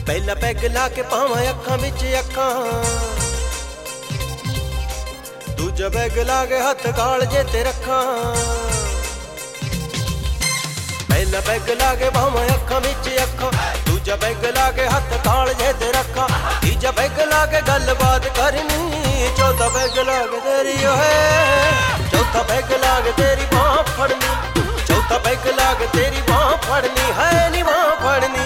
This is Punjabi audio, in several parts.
ਪਹਿਲਾ ਪੈਗ ਲਾ ਕੇ ਪਾਵਾਂ ਅੱਖਾਂ ਵਿੱਚ ਅੱਖਾਂ, ਦੂਜਾ ਪੈਗ ਲਾ ਕੇ ਹੱਥ ਕਾਲਜੇ ਤੇ ਰੱਖਾਂ। ਪਹਿਲਾ ਪੈਗ ਲਾ ਕੇ ਪਾਵਾਂ ਅੱਖਾਂ ਵਿੱਚ ਅੱਖਾਂ, ਦੂਜਾ ਪੈਗ ਲਾ ਕੇ ਹੱਥ ਕਾਲਜੇ ਤੇ ਰੱਖਾਂ। ਤੀਜਾ ਪੈਗ ਲਾ ਕੇ ਗੱਲਬਾਤ ਕਰਨੀ, ਚੌਥਾ ਪੈਗ ਲਾ ਕੇ ਤੇਰੀ ਓਏ, ਚੌਥਾ ਪੈਗ ਲਾ ਕੇ ਤੇਰੀ ਬਾਂਹ ਫੜਨੀ, ਚੌਥਾ ਪੈਗ ਲਾ ਕੇ ਤੇਰੀ ਬਾਂਹ ਫੜਨੀ ਹੈ ਨੀ ਬਾਂਹ ਫੜਨੀ।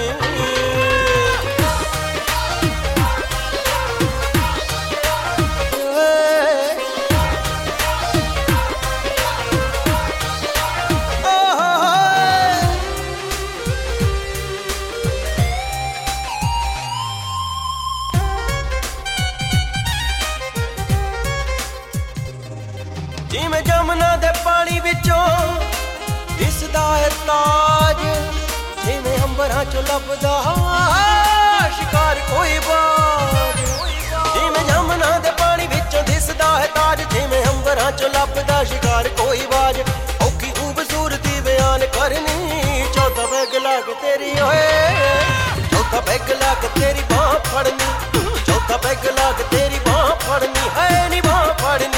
ਜਿਵੇਂ ਜਮਨਾ ਦੇ ਪਾਣੀ ਵਿੱਚੋਂ ਦਿਸਦਾ ਹੈ ਤਾਜ, ਜਿਵੇਂ ਅੰਬਰਾਂ ਚੋਂ ਲੱਭਦਾ ਸ਼ਿਕਾਰ ਕੋਈ ਬਾਜ। ਜਿਵੇਂ ਜਮਨਾ ਦੇ ਪਾਣੀ ਵਿੱਚੋਂ ਦਿਸਦਾ ਹੈ ਤਾਜ, ਜਿਵੇਂ ਅੰਬਰਾਂ ਚੋਂ ਲੱਭਦਾ ਸ਼ਿਕਾਰ ਕੋਈ ਬਾਜ। ਔਖੀ ਖੂਬਸੂਰਤੀ ਬਿਆਨ ਕਰਨੀ, ਚੌਥਾ ਪੈਗ ਲਾ ਕੇ ਤੇਰੀ ਓਏ, ਚੌਥਾ ਪੈਗ ਲਾ ਕੇ ਤੇਰੀ ਬਾਂਹ ਫੜਨੀ, ਚੌਥਾ ਪੈਗ ਲਾ ਕੇ ਤੇਰੀ ਬਾਂਹ ਫੜਨੀ ਹੈ ਨੀ ਬਾਂਹ ਫੜਨੀ।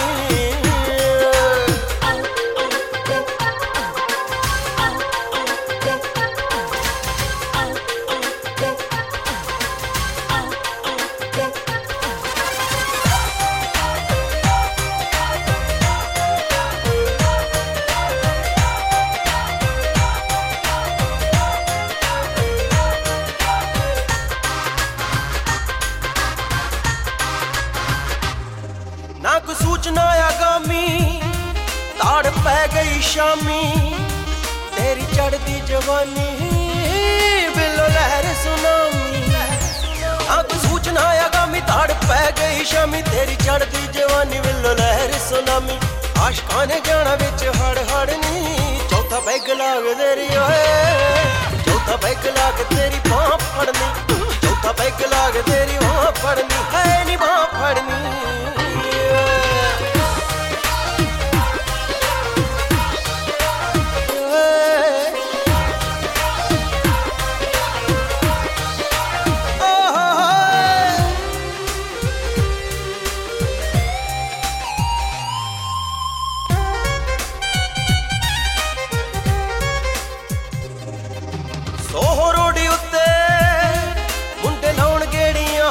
ਨਾ ਕੋਈ ਸੂਚਨਾ ਆਗਾਮੀ, ਤਾੜ ਪੈ ਗਈ ਸ਼ਾਮੀ, ਤੇਰੀ ਚੜ੍ਹਦੀ ਜਵਾਨੀ ਬਿੱਲੋ ਲਹਿਰ ਸੁਨਾਮੀ। ਨਾ ਕੋਈ ਸੂਚਨਾ ਆਗਾਮੀ, ਤਾੜ ਪੈ ਗਈ ਸ਼ਾਮੀ, ਤੇਰੀ ਚੜ੍ਹਦੀ ਜਵਾਨੀ ਬਿੱਲੋ ਲਹਿਰ ਸੁਨਾਮੀ। ਆਸ਼ਕਾਂ ਨੇ ਜਾਣਾ ਵਿੱਚ ਹੜ ਹੜ ਨੀ, ਚੌਥਾ ਪੈਗ ਲਾ ਕੇ ਤੇਰੀ ਓਏ, ਚੌਥਾ ਪੈਗ ਲਾ ਕੇ ਤੇਰੀ ਬਾਂਹ ਫੜਨੀ, ਚੌਥਾ ਪੈਗ ਲਾ ਕੇ ਤੇਰੀ ਬਾਂਹ ਫੜਨੀ ਹੈ ਨੀ ਬਾਂਹ ਫੜਨੀ। ਸੋਹ ਰੋਡੀ ਉੱਤੇ ਮੁੰਡੇ ਲਾਉਣ ਗੇੜੀਆਂ,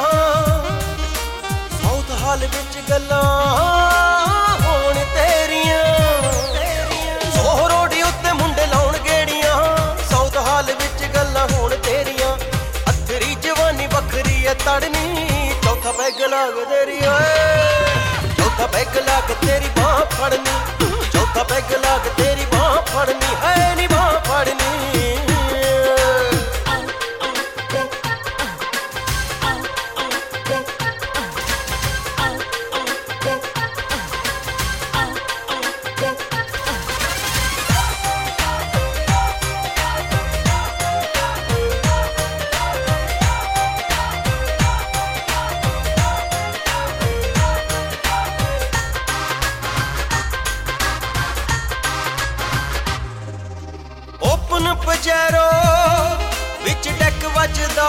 ਸਾਊਥ ਹਾਲ ਵਿੱਚ ਗੱਲਾਂ ਹੋਣ ਤੇਰੀਆਂ। ਸੋਹ ਰੋਡੀ ਉੱਤੇ ਮੁੰਡੇ ਲਾਉਣ ਗੇੜੀਆਂ, ਸਾਊਥ ਹਾਲ ਵਿੱਚ ਗੱਲਾਂ ਹੋਣ ਤੇਰੀਆਂ। ਅਥਰੀ ਜਵਾਨੀ ਵੱਖਰੀ ਐ ਤੜਨੀ, ਚੌਥਾ ਪੈਗ ਲਾ ਕੇ ਤੇਰੀ ਓਏ, ਚੌਥਾ ਪੈਗ ਲਾ ਕੇ ਤੇਰੀ ਬਾਂਹ ਫੜਨੀ, ਚੌਥਾ ਪੈਗ ਲਾ ਕੇ ਤੇਰੀ ਬਾਂਹ ਫੜਨੀ ਹੈ ਨੀ ਬਾਂਹ ਫੜਨੀ। ਓਪਨ ਪਜੈਰੋ ਵਿੱਚ ਡੈਕ ਵੱਜਦਾ,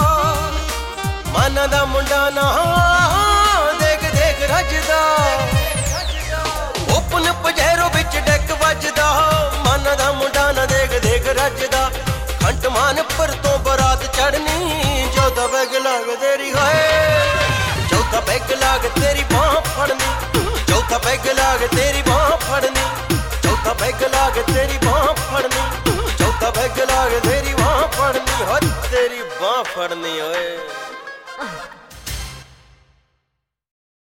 ਮਾਨਾ ਦਾ ਮੁੰਡਾ ਨਾ ਦੇਖ ਦੇਖ ਰੱਜਦਾ। ਓਪਨ ਪਜੈਰੋ ਵਿੱਚ ਡੈਕ ਵੱਜਦਾ, ਮਾਨਾ ਦਾ ਮੁੰਡਾ ਨਾ ਦੇਖ ਦੇਖ ਰੱਜਦਾ। ਖੰਟ ਮਾਨਪੁਰ ਤੋਂ ਬਰਾਤ ਚੜਨੀ, ਚੌਥਾ ਪੈਗ ਲਾ ਕੇ ਤੇਰੀ ਹੋਏ, ਚੌਥਾ ਪੈਗ ਲਾ ਕੇ ਤੇਰੀ ਬਾਂਹ ਫੜਨੀ, ਚੌਥਾ ਪੈਗ ਲਾ ਕੇ ਤੇਰੀ ਬਾਂਹ ਫੜਨੀ, ਚੌਥਾ ਪੈਗ ਲਾ ਕੇ ਤੇਰੀ ਬਾਂਹ ਫੜਨੀ, ਚੌਥਾ ਪੈਗ ਲਾ ਕੇ ਤੇਰੀ ਬਾਂਹ ਫੜਨੀ ਹੋ ਤੇਰੀ ਬਾਂਹ ਫੜਨੀ ਓਏ।